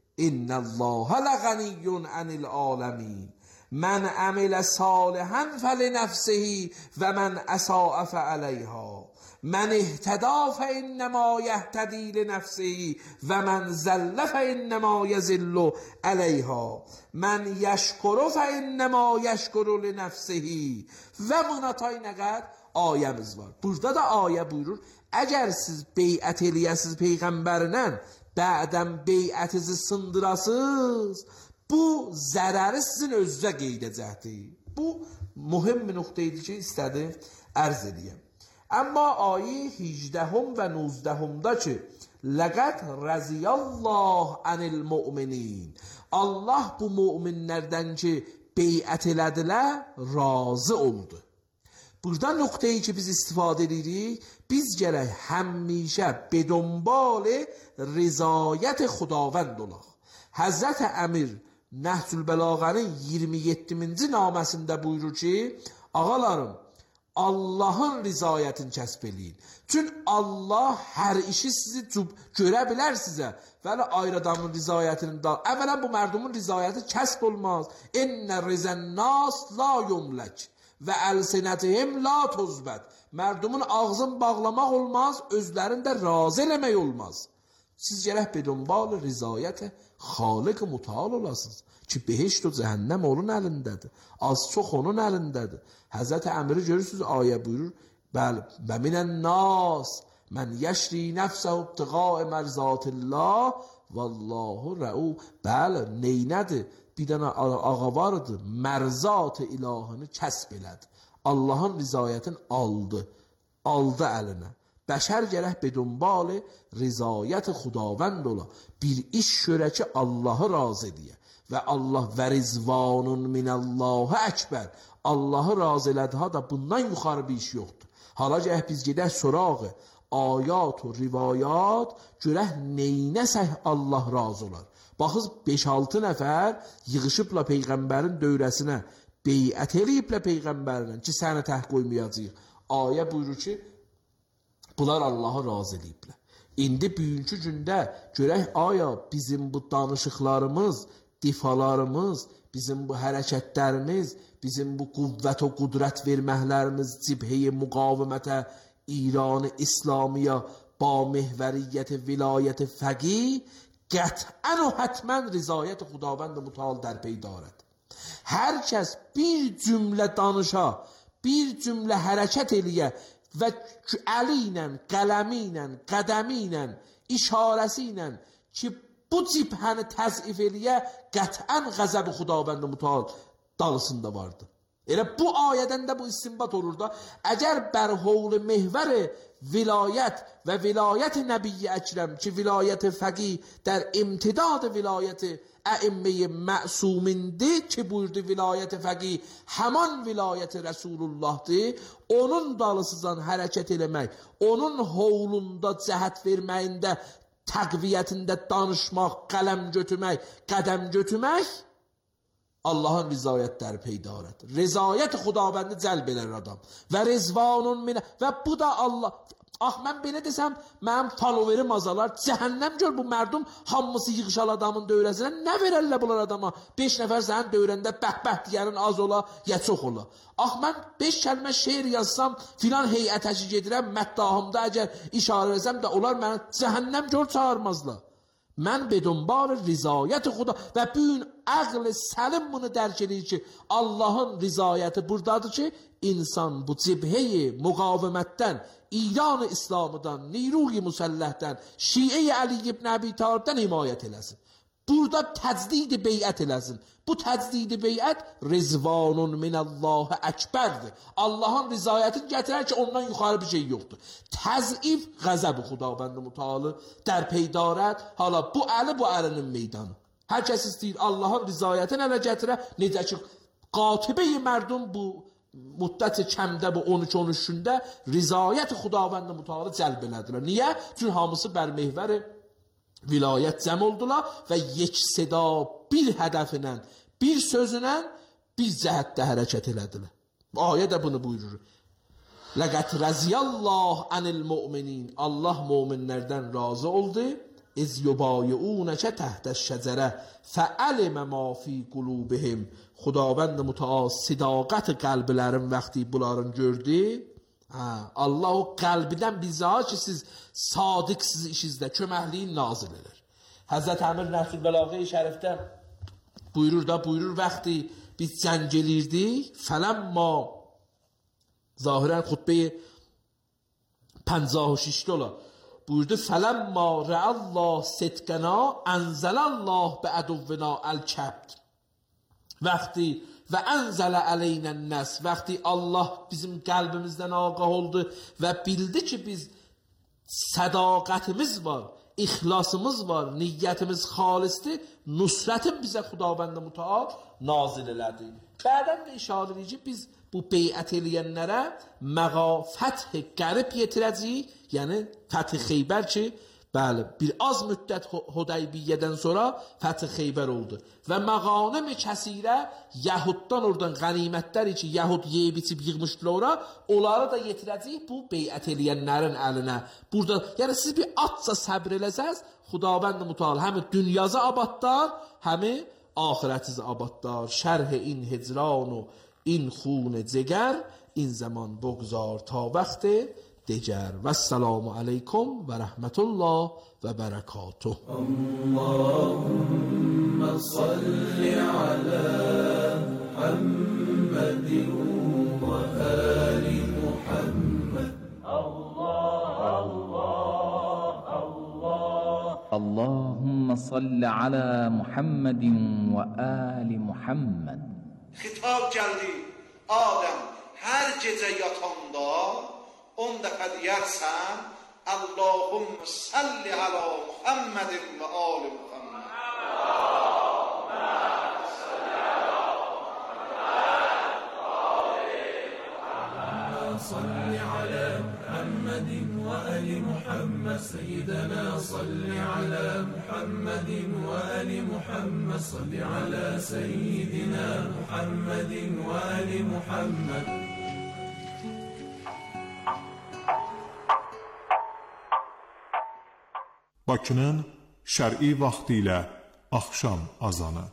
İnnəlləhə ləğəniyyun ənil aləmin. Mən əmilə salihən fə li nəfsihi və mən əsaə fə əleyhə. Mən ihtəda fə innəmə yəhtədi li nəfsihi və mən zəllə fə innəmə yəzillu əleyhə. Mən yəşkuru fə innəmə yəşkuru li nəfsihi. Və buna tay nə qədər ayəmiz var. Burada da ayə buyurur, əgər siz beyət eləyəsiz Peyğəmbərinə, bədən beyətizi sındırasız, bu zərəri sizin özünüzə qeydəcəkdir. Bu mühüm bir nöqtəydir ki, istədim ərz edəyəm. Amma ayə 18 və 19-da ki, Ləqəd rəziyallah ənil mu'minin. Allah bu müminlərdən ki, beyət elədilər, razı oldu. Burada nöqtəyi ki, biz istifadə edirik, biz gərək həmişə bedonbal rizayət xudavənd olaq. Həzrət Əmir Nəhcül Bəlağənin 27-ci naməsində buyurur ki, ağalarım, Allahın rizayətini kəsb eləyin. Çünki Allah hər işi sizi görə bilər sizə. Vəli ayrı adamın rizayətini da. Əvvələn bu mərdumun rizayəti kəsb olmaz. İnnə rizənnas la yumlək və əlsinətihim la tuzbət. Mərdumun ağzını bağlamaq olmaz, özlərində razı eləmək olmaz. Siz gərək bedonbal rizayət xaliq müteal olasınız. Ki behişt o cəhənnəm onun əlindədir. Az çox onun əlindədir. Həzrət Əmiri görürsünüz, ayə buyurur, bəli, və minən nas, mən yəşri nəfsəhu ibtiqaə mərzatillah, vallahu rəu, bəli, neynədir? Bir dənə ağa vardı, mərzat-ı ilahını kəsb elədi. Allahın rizayətini aldı əlinə. Bəşər gərək bedonbal rizayət xudavənd ola. Bir iş görə ki, Allahı razı ediyə. Və Allah və rizvanun minəllahı əkbər. Allahı razı elədiha da bundan yuxarı bir iş yoxdur. Hala gərək biz gedək sorağı, ayat və rivayat, görək neynəsək Allah razı olar. Baxız 5-6 nəfər yığışıbla Peyğəmbərin dövrəsinə, beyət eləyiblə Peyğəmbərinə ki, səni təhq qoymayacaq. Ayə buyurur ki, bunlar Allahı razı eləyiblə. İndi bugünkü gündə görək, aya bizim bu danışıqlarımız, difalarımız, bizim bu hərəkətlərimiz, bizim bu qüvvət və qudrət verməklərimiz cibhəyə müqavimətə İran-ı İslamiyə ba mehvəriyyət vilayət fəqih qətən və hətmən rizayət xudavənd müteal در pey دارد. Hər kəs bir cümlə danışa, bir cümlə hərəkət eləyə və əli ilə, qələmi ilə, qədəmi ilə, işarəsi ilə ki, bu cibhəni təzif eləyə qətən qəzəb-i xudavənd müteal dalısında vardı. Elə bu ayədən də bu istinbat olur da, əgər bərhovl mehvər vilayət və vilayət Nəbi-i Əkrəm ki, vilayət fəqih در imtidad vilayət əimməyi məsumindir ki, buyurdu vilayət fəqih həman vilayət Rəsulullahdır, onun dalısızdan hərəkət eləmək, onun hovlunda cəhət verməyində, təqviyyətində danışmaq, qələm götürmək, qədəm götürmək, Allahın rizayətləri peydarət. Rizayət xudavəndi cəlb elər adam. Və rizvanun minə. Və bu da Allah. Mən belə desəm, mənim faloverim azalar. Cəhənnəm gör bu mərdum hamısı yığışal adamın dövrəsinə. Nə verərlər bunlar adama? 5 nəfər sənin dövrəndə bəhbəh deyənin az ola, ya çox ola. Mən 5 kəlmə şeir yazsam, filan heyətəşi gedirəm, məddahımda əgər işarə etsəm də, onlar mənə cəhənnəm gör çağırmazlar. من به دنبال رضایت خدا و bu عقل سالم bunu درک edir ki Allahın rızayəti buradadır ki insan bu cibhəyi müqavimətdən, İran İslamıdan, Niruy Musalləhdən, Şiə-i Ali ibn Əbi Talibdən himayət eləsin. Burada təcdid beyət eləsin. Bu təcdid beyət rizvanun minallah əkbərdir. Allahın rızayətini gətirər ki ondan yuxarı bir şey yoxdur. Təzif qəzəb Xudavənd Mütəala در پیدارد. Hala bu əli bu əlinin meydanı. Hər kəs istəyir Allahın rızayətini ələ gətirə. Necə ki qatibə-i mərdum bu müddət kəmdə bu 13-13-də rızayət Xudavənd Mütəala cəlb elədilər. Niyə? Çünki hamısı bər mehvər vilayət cəm oldular və yekseda bir hədəfinlə, bir sözünlə, bir cəhətdə hərəkət elədilər. Ayə də bunu buyurur. Ləqət rəziyallah anil mu'minin. Allah müminlərdən razı oldu. İz yubayi'unəkə təhtəş şəcərə fəəlimə ma fi qulubihim. Xudavənd Mütəal sidaqət qəlblərin vaxtı bunların gördü. Allah o qəlbidən bizə ki siz sadiqsiz işinizdə köməkliyin nazil edir. Həzrət Əmir Nəsir Bəlağə-i Şərifdə buyurur vaxtı biz cəng elirdik. Fələmma zahirən xutbə-i 56 ola. Buyurdu fələmma rəallah sidqəna ənzəlallah bəəduvvina əl-kəbd. Vaxtı və ənzələ ələynən nəs. Vaxtı Allah bizim qəlbimizdən ağah oldu və bildi ki biz sədaqətimiz var, ixlasımız var, niyyətimiz xalisdir. Nusrətin bizə Xudavənd Mütəal nazil elədi. Bədən də işarə edir ki biz bu beyət eləyənlərə məğafət qərib yetirəcəyik. Yəni Fəth Xeybər ki bəli, bir az müddət Hudeybiyyədən sonra Fəth Xeybər oldu. Və məğanim kəsirə Yəhuddan oradan qənimətləri ki, Yəhud yeyib içib yığmışdılar ora, onları da yetirəcəyik bu beyət eləyənlərin əlinə. Burada, yəni siz bir atsa səbr eləsəz, Xudavənd Mütəal həmi dünyazı abadlar, həmi ahirətiz abadlar. Şərh-i in hicranu in xun cegər, in zaman bogzar ta vaxtı دیگر و السلام علیکم و رحمت الله و برکاته. اللهم صل على محمد و آل محمد. اللهم صل على محمد و آل محمد. خطاب geldi Adem her gece yatanda 10 dəfə deyərsən Allahümme salli ala Muhammedin və ali Muhammed. صل على محمد وآل محمد سيدنا صل على محمد وآل محمد صل على سيدنا محمد وآل محمد. Bakının şər'i vaxtı ilə axşam azanı.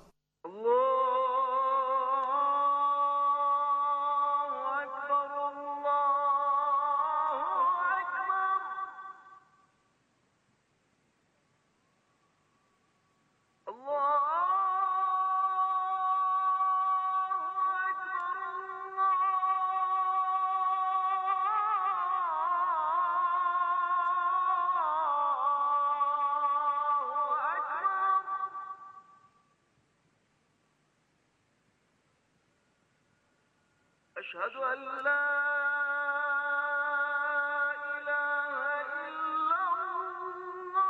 أشهد أن لا إله إلا الله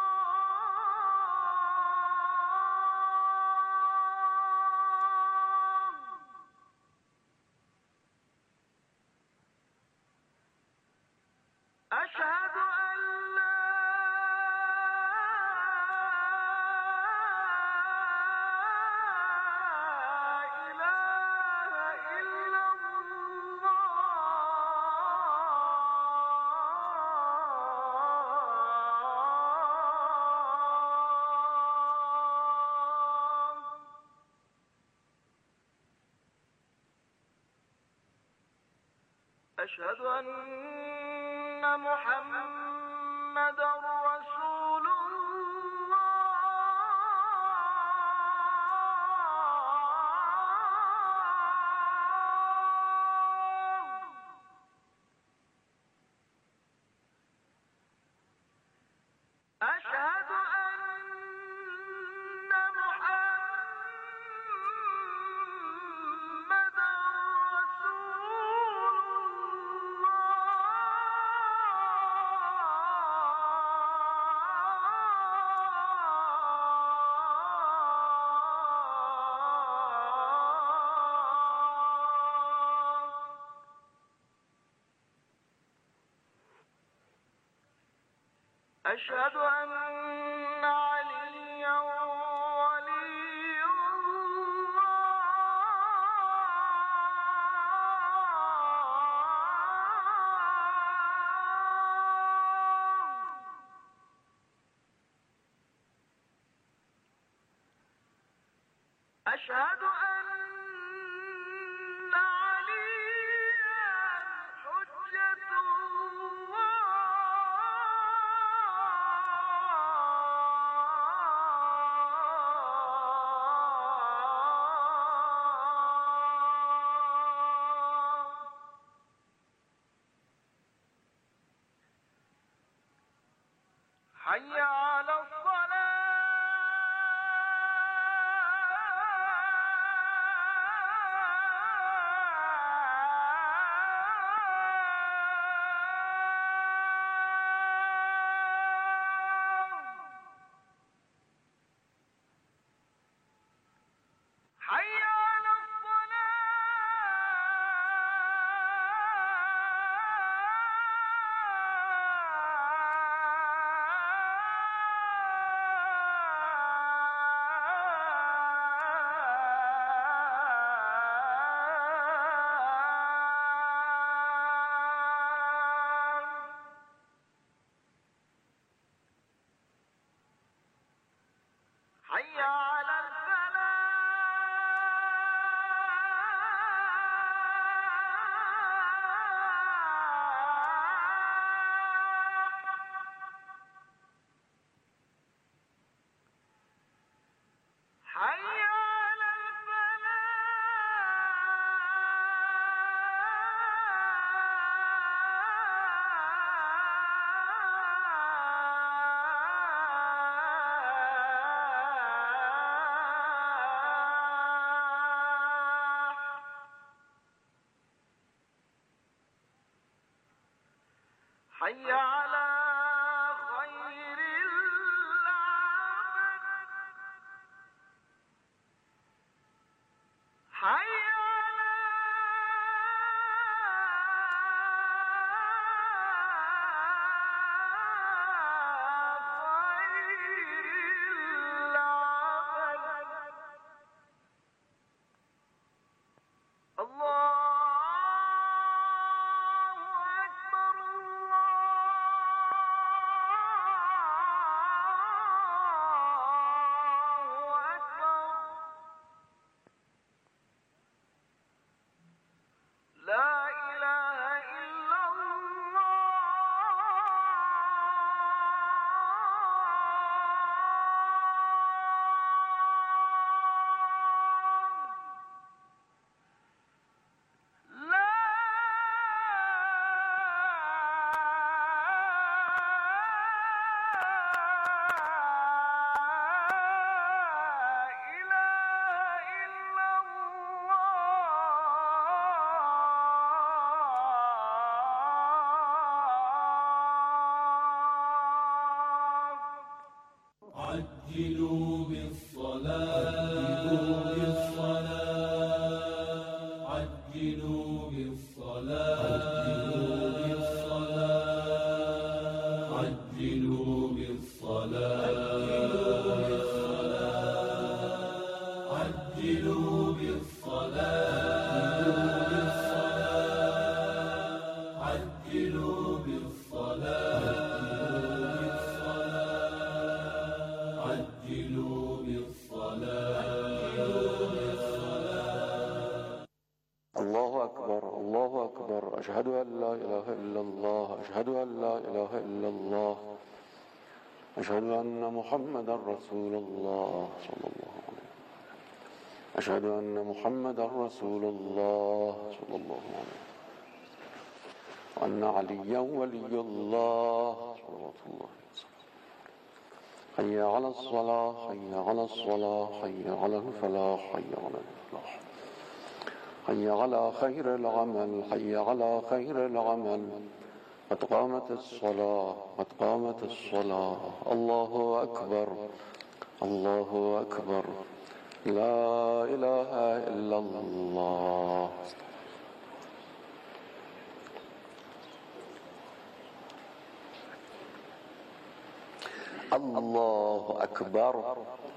أشهد أن لا أشهد أن محمد رسول الله أشهد أن عليا ولي أشهد أن عليا حجة حي على حي على خير العمل حي على خير العمل الله عجلوا بالصلاة عجلوا بالصلاة عجلوا بالصلاة عجلوا بالصلاة عجلوا بالصلاة عجلوا بالصلاة. الله أكبر الله أكبر أشهد أن لا إله إلا الله أشهد أن لا إله إلا الله أشهد أن محمدا رسول الله صلى الله عليه وسلم أشهد أن محمدا رسول الله صلى الله عليه وسلم وأن عليا ولي الله صلوات الله عليه وسلم حي على الصلاة حي على الصلاة حي على الفلاح حي على الفلاح حي على خير العمل حي على خير العمل قد قامت الصلاة قد قامت الصلاة الله أكبر الله أكبر لا إله إلا الله. الله أكبر.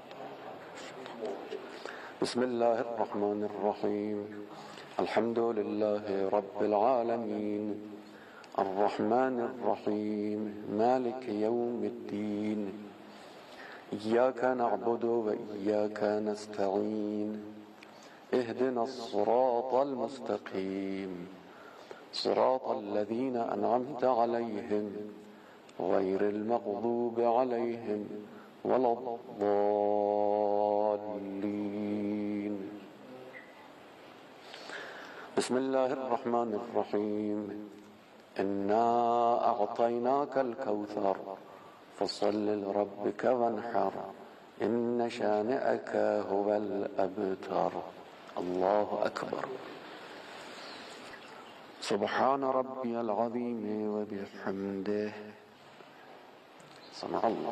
بسم الله الرحمن الرحيم. الحمد لله رب العالمين الرحمن الرحيم مالك يوم الدين إياك نعبد وإياك نستعين اهدنا الصراط المستقيم صراط الذين أنعمت عليهم غير المغضوب عليهم ولا الضالين. بسم الله الرحمن الرحيم. إنا أعطيناك الكوثر فصل لربك وانحر إن شانئك هو الأبتر. الله أكبر. سبحان ربي العظيم وبحمده. سمع الله.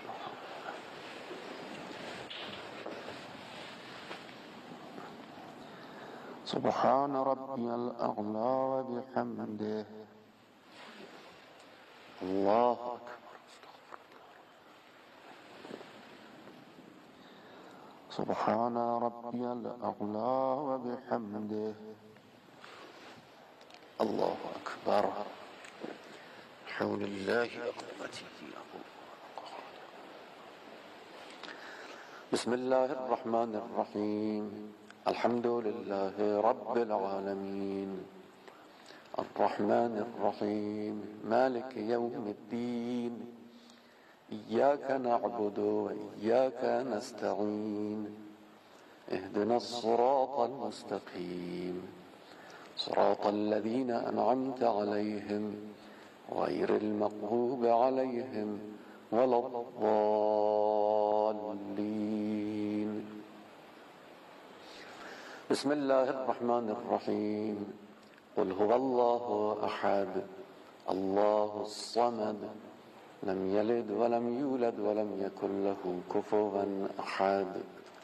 سبحان ربي الأعلى وبحمده. الله أكبر. سبحان ربي الأعلى وبحمده. الله أكبر. حول الله وقوته. بسم الله الرحمن الرحيم. الحمد لله رب العالمين الرحمن الرحيم مالك يوم الدين إياك نعبد وإياك نستعين اهدنا الصراط المستقيم صراط الذين أنعمت عليهم غير المغضوب عليهم ولا الضالين. بسم الله الرحمن الرحيم. قل هو الله أحد الله الصمد لم يلد ولم يولد ولم يكن له كفوا أحد.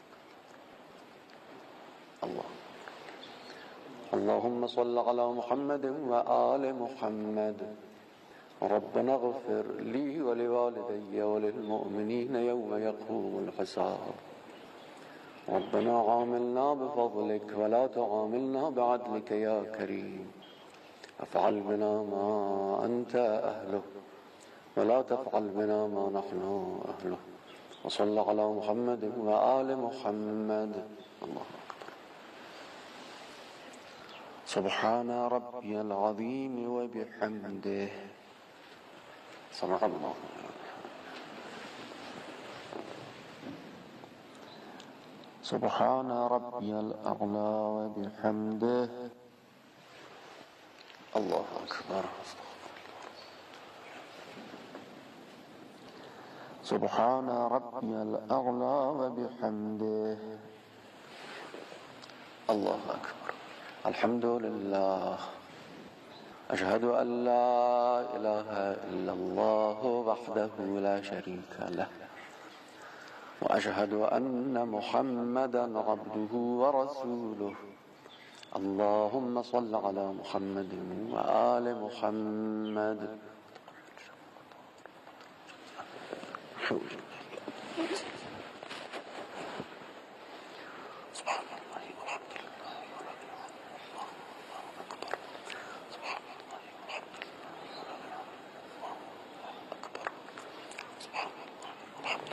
اللهم صل على محمد وآل محمد. ربنا اغفر لي ولوالدي وللمؤمنين يوم يقوم الحساب. ربنا عاملنا بفضلك ولا تعاملنا بعدلك يا كريم. افعل بنا ما أنت أهله ولا تفعل بنا ما نحن أهله. وصل على محمد وآل محمد. الله أكبر. سبحان ربي العظيم وبحمده. سمع الله. سبحان ربي الأعلى وبحمده. الله أكبر. سبحان ربي الأعلى وبحمده. الله أكبر. الحمد لله. أشهد أن لا إله إلا الله وحده لا شريك له وأشهد أن محمدا عبده ورسوله. اللهم صل على محمد وآل محمد.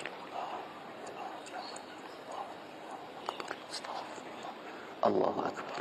الله أكبر.